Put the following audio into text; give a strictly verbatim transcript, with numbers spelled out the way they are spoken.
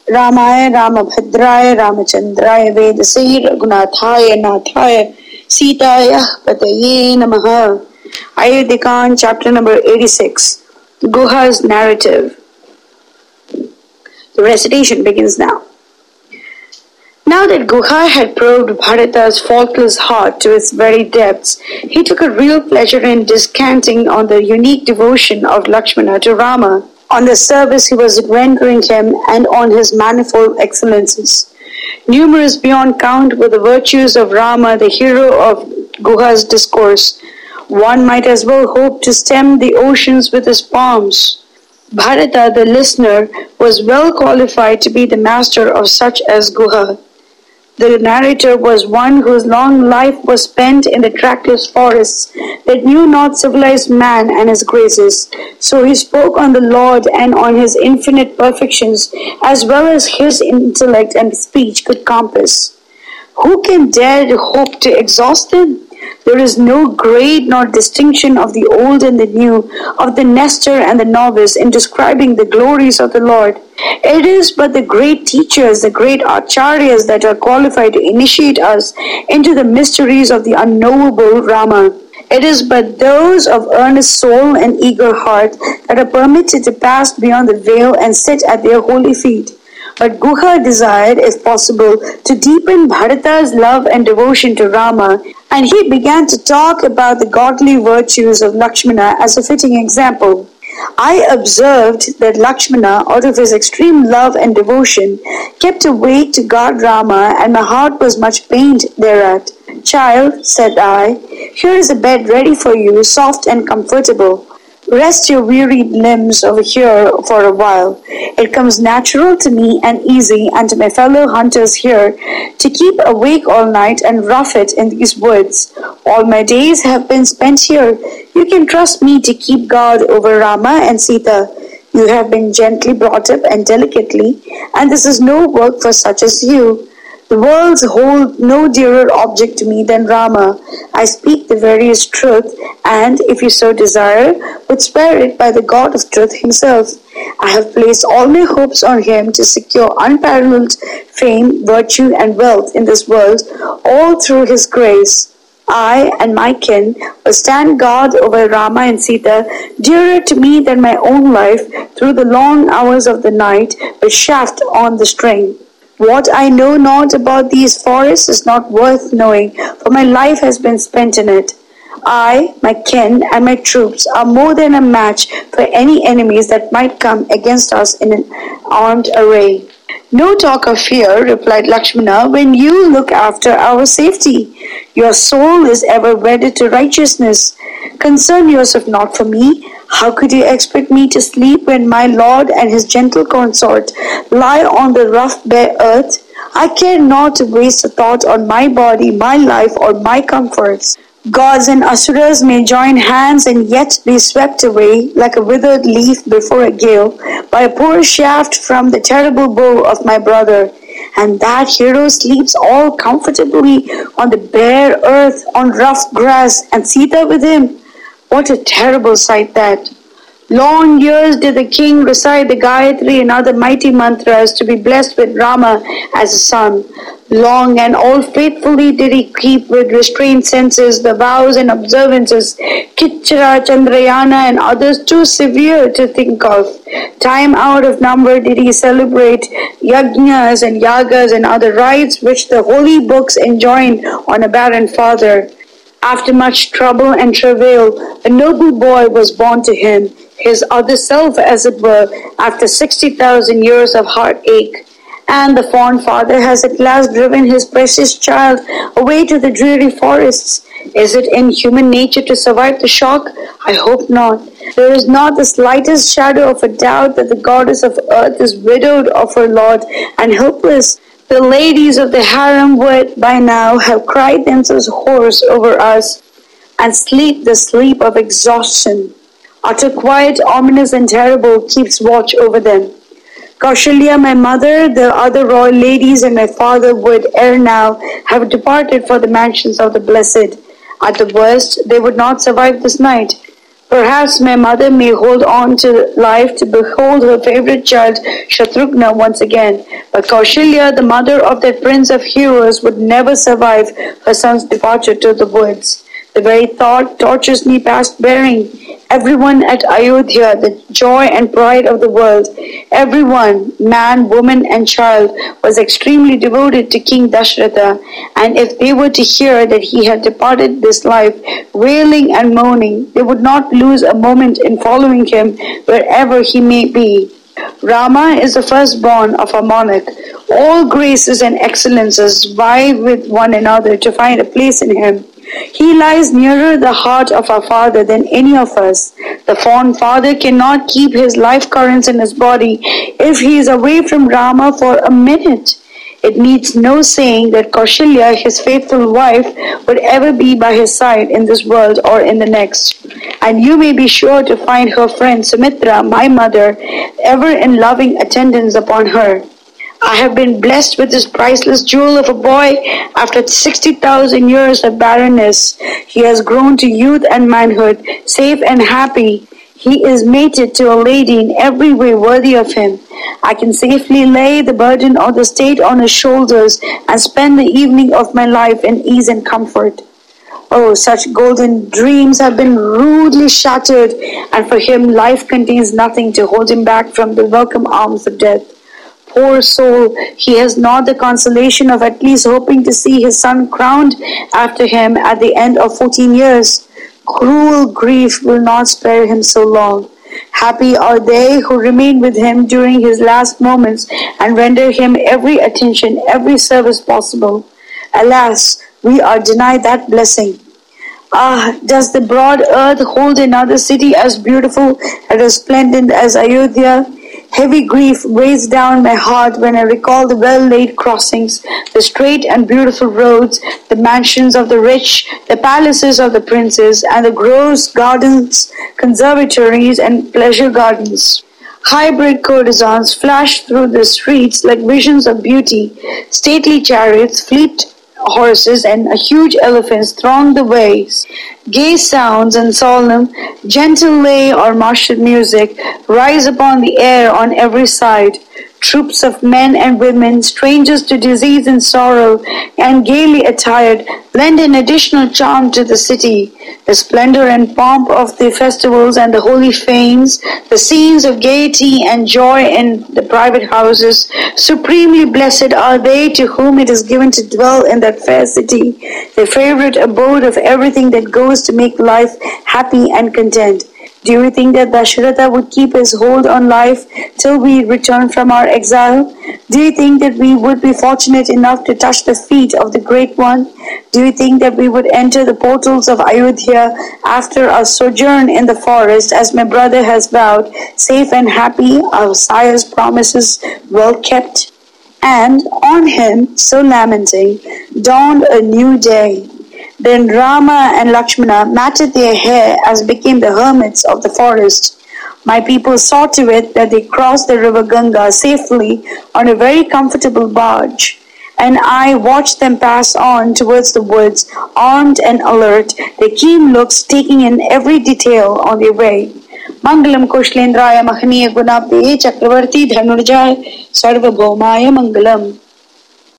Ramaya Ramabhadraya Ramachandraya Vedase Raghunathaya Nathaya Sitaya Pataye Namaha. Ayodhyakan, chapter number eighty-six. Guha's narrative. The recitation begins now. Now that Guha had probed Bharata's faultless heart to its very depths, he took a real pleasure in descanting on the unique devotion of Lakshmana to Rama, on the service he was rendering him, and on his manifold excellences. Numerous beyond count were the virtues of Rama, the hero of Guha's discourse. One might as well hope to stem the oceans with his palms. Bharata, the listener, was well qualified to be the master of such as Guha. The narrator was one whose long life was spent in the trackless forests that knew not civilized man and his graces. So he spoke on the Lord and on his infinite perfections, as well as his intellect and speech could compass. Who can dare to hope to exhaust them? There is no grade nor distinction of the old and the new, of the Nestor and the novice in describing the glories of the Lord. It is but the great teachers, the great acharyas that are qualified to initiate us into the mysteries of the unknowable Rama. It is but those of earnest soul and eager heart that are permitted to pass beyond the veil and sit at their holy feet. But Guha desired, if possible, to deepen Bharata's love and devotion to Rama, and he began to talk about the godly virtues of Lakshmana as a fitting example. I observed that Lakshmana, out of his extreme love and devotion, kept awake to guard Rama, and my heart was much pained thereat. Child, said I, here is a bed ready for you, soft and comfortable. Rest your wearied limbs over here for a while. It comes natural to me and easy and to my fellow hunters here to keep awake all night and rough it in these woods. All my days have been spent here. You can trust me to keep guard over Rama and Sita. You have been gently brought up and delicately, and this is no work for such as you. The worlds hold no dearer object to me than Rama. I speak the veriest truth, and, if you so desire, would swear it by the God of truth himself. I have placed all my hopes on him to secure unparalleled fame, virtue, and wealth in this world, all through his grace. I and my kin will stand guard over Rama and Sita, dearer to me than my own life, through the long hours of the night, with shaft on the string. What I know not about these forests is not worth knowing, for my life has been spent in it. I, my kin, and my troops are more than a match for any enemies that might come against us in an armed array. No talk of fear, replied Lakshmana, when you look after our safety. Your soul is ever wedded to righteousness. Concern yourself not for me. How could you expect me to sleep when my lord and his gentle consort lie on the rough bare earth? I care not to waste a thought on my body, my life, or my comforts. Gods and asuras may join hands and yet be swept away like a withered leaf before a gale by a poor shaft from the terrible bow of my brother. And that hero sleeps all comfortably on the bare earth, on rough grass, and Sita with him. What a terrible sight that! Long years did the king recite the Gayatri and other mighty mantras to be blessed with Rama as a son. Long and all faithfully did he keep with restrained senses the vows and observances, Kichara, Chandrayana, and others too severe to think of. Time out of number did he celebrate yajnas and yagas and other rites which the holy books enjoined on a barren father. After much trouble and travail, a noble boy was born to him, his other self, as it were, after sixty thousand years of heartache. And the fond father has at last driven his precious child away to the dreary forests. Is it in human nature to survive the shock? I hope not. There is not the slightest shadow of a doubt that the goddess of earth is widowed of her lord and helpless. The ladies of the harem would by now have cried themselves hoarse over us and sleep the sleep of exhaustion. Utter quiet, ominous and terrible, keeps watch over them. Kaushalya, my mother, the other royal ladies, and my father would ere now have departed for the mansions of the blessed. At the worst, they would not survive this night. Perhaps my mother may hold on to life to behold her favorite child Shatrughna once again, but Kaushalya, the mother of that prince of heroes, would never survive her son's departure to the woods. The very thought tortures me past bearing. Everyone at Ayodhya, the joy and pride of the world, everyone, man, woman and child, was extremely devoted to King Dashratha, and if they were to hear that he had departed this life, wailing and moaning, they would not lose a moment in following him wherever he may be. Rama is the firstborn of a monarch. All graces and excellences vie with one another to find a place in him. He lies nearer the heart of our father than any of us. The fond father cannot keep his life currents in his body if he is away from Rama for a minute. It needs no saying that Kaushalya, his faithful wife, would ever be by his side in this world or in the next. And you may be sure to find her friend Sumitra, my mother, ever in loving attendance upon her. I have been blessed with this priceless jewel of a boy. After sixty thousand years of barrenness, he has grown to youth and manhood, safe and happy. He is mated to a lady in every way worthy of him. I can safely lay the burden of the state on his shoulders and spend the evening of my life in ease and comfort. Oh, such golden dreams have been rudely shattered, and for him life contains nothing to hold him back from the welcome arms of death. Poor soul, he has not the consolation of at least hoping to see his son crowned after him at the end of fourteen years. Cruel grief will not spare him so long. Happy are they who remain with him during his last moments and render him every attention, every service possible. Alas, we are denied that blessing. Ah, does the broad earth hold another city as beautiful and resplendent as Ayodhya? Heavy grief weighs down my heart when I recall the well-laid crossings, the straight and beautiful roads, the mansions of the rich, the palaces of the princes, and the groves, gardens, conservatories, and pleasure gardens. Hybrid courtesans flash through the streets like visions of beauty. Stately chariots, fleet horses, and huge elephants throng the ways. Gay sounds and solemn, gentle lay or martial music rise upon the air on every side. Troops of men and women, strangers to disease and sorrow, and gaily attired, lend an additional charm to the city. The splendor and pomp of the festivals and the holy fanes, the scenes of gaiety and joy in the private houses, supremely blessed are they to whom it is given to dwell in that fair city, the favorite abode of everything that goes to make life happy and content. Do you think that Dashratha would keep his hold on life till we return from our exile? Do you think that we would be fortunate enough to touch the feet of the Great One? Do you think that we would enter the portals of Ayodhya after our sojourn in the forest, as my brother has vowed, safe and happy, our sire's promises well kept? And on him, so lamenting, dawned a new day. Then Rama and Lakshmana matted their hair as became the hermits of the forest. My people saw to it that they crossed the river Ganga safely on a very comfortable barge, and I watched them pass on towards the woods, armed and alert, their keen looks taking in every detail on their way. Mangalam Kaushalendraya Mahaniya Gunabde Chakravarti Dhanurjaya Sarvabhaumaya Mangalam.